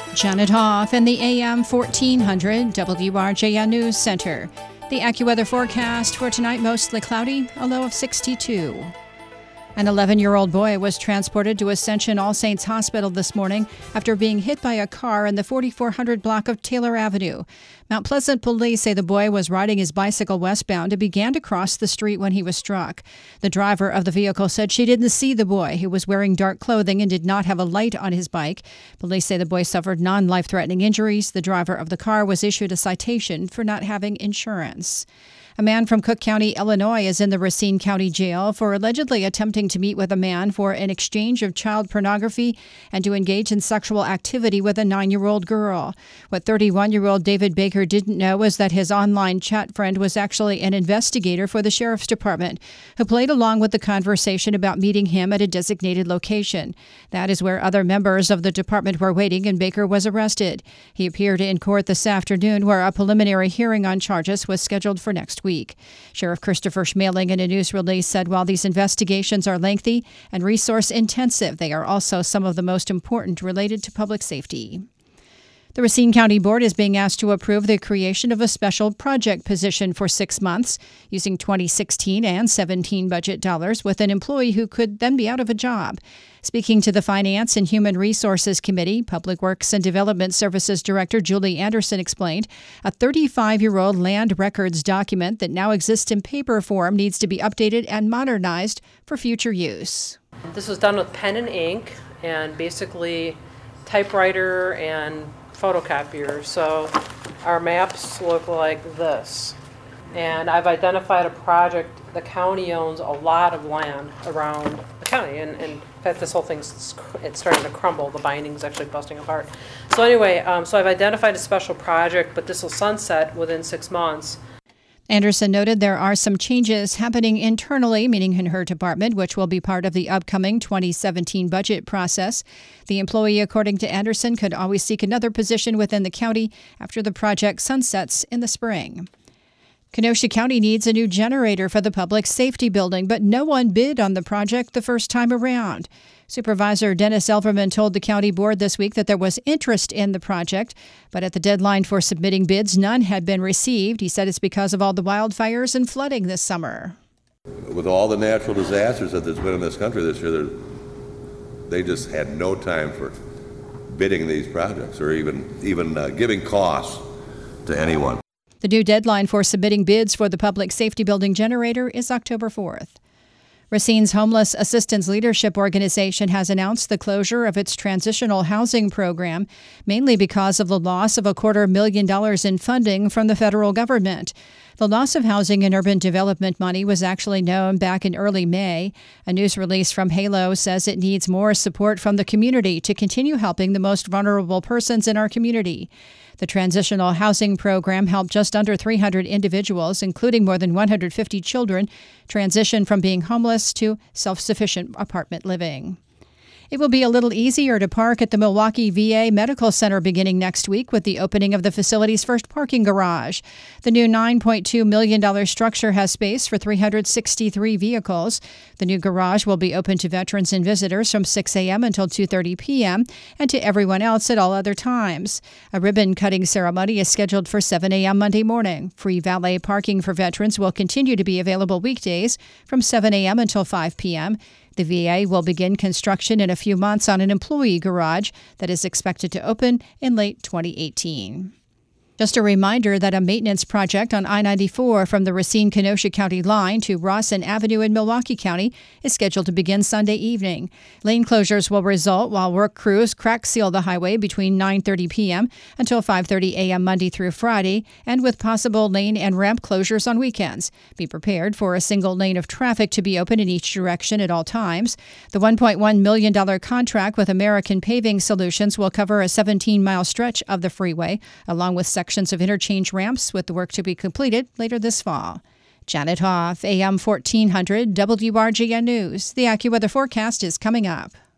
Janet Hoff in the AM 1400 WRJN News Center. The AccuWeather forecast for tonight, mostly cloudy, a low of 62. An 11-year-old boy was transported to Ascension All Saints Hospital this morning after being hit by a car in the 4400 block of Taylor Avenue. Mount Pleasant police say the boy was riding his bicycle westbound and began to cross the street when he was struck. The driver of the vehicle said she didn't see the boy, who was wearing dark clothing and did not have a light on his bike. Police say the boy suffered non-life-threatening injuries. The driver of the car was issued a citation for not having insurance. A man from Cook County, Illinois, is in the Racine County Jail for allegedly attempting to meet with a man for an exchange of child pornography and to engage in sexual activity with a 9-year-old girl. What 31-year-old David Baker didn't know was that his online chat friend was actually an investigator for the Sheriff's Department who played along with the conversation about meeting him at a designated location. That is where other members of the department were waiting, and Baker was arrested. He appeared in court this afternoon, where a preliminary hearing on charges was scheduled for next week. Sheriff Christopher Schmeling in a news release said while these investigations are lengthy and resource intensive, they are also some of the most important related to public safety. The Racine County Board is being asked to approve the creation of a special project position for 6 months using 2016 and 17 budget dollars with an employee who could then be out of a job. Speaking to the Finance and Human Resources Committee, Public Works and Development Services Director Julie Anderson explained a 35-year-old land records document that now exists in paper form needs to be updated and modernized for future use. This was done with pen and ink and basically typewriter and photocopier. So our maps look like this. And I've identified a project. The county owns a lot of land around the county. And in fact, this whole thing's starting to crumble. The binding's actually busting apart. So anyway, so I've identified a special project, but this will sunset within 6 months. Anderson noted there are some changes happening internally, meaning in her department, which will be part of the upcoming 2017 budget process. The employee, according to Anderson, could always seek another position within the county after the project sunsets in the spring. Kenosha County needs a new generator for the public safety building, but no one bid on the project the first time around. Supervisor Dennis Elverman told the county board this week that there was interest in the project, but at the deadline for submitting bids, none had been received. He said it's because of all the wildfires and flooding this summer. With all the natural disasters that there's been in this country this year, they just had no time for bidding these projects or even giving costs to anyone. The new deadline for submitting bids for the public safety building generator is October 4th. Racine's Homeless Assistance Leadership Organization has announced the closure of its transitional housing program, mainly because of the loss of $250,000 in funding from the federal government. The loss of housing and urban development money was actually known back in early May. A news release from HALO says it needs more support from the community to continue helping the most vulnerable persons in our community. The transitional housing program helped just under 300 individuals, including more than 150 children, transition from being homeless to self-sufficient apartment living. It will be a little easier to park at the Milwaukee VA Medical Center beginning next week with the opening of the facility's first parking garage. The new $9.2 million structure has space for 363 vehicles. The new garage will be open to veterans and visitors from 6 a.m. until 2:30 p.m. and to everyone else at all other times. A ribbon-cutting ceremony is scheduled for 7 a.m. Monday morning. Free valet parking for veterans will continue to be available weekdays from 7 a.m. until 5 p.m. The VA will begin construction in a few months on an employee garage that is expected to open in late 2018. Just a reminder that a maintenance project on I-94 from the Racine-Kenosha County line to Rawson Avenue in Milwaukee County is scheduled to begin Sunday evening. Lane closures will result while work crews crack seal the highway between 9:30 p.m. until 5:30 a.m. Monday through Friday, and with possible lane and ramp closures on weekends. Be prepared for a single lane of traffic to be open in each direction at all times. The $1.1 million contract with American Paving Solutions will cover a 17-mile stretch of the freeway, along with sections of interchange ramps, with the work to be completed later this fall. Janet Hoff, AM 1400 WRJN News. The AccuWeather forecast is coming up.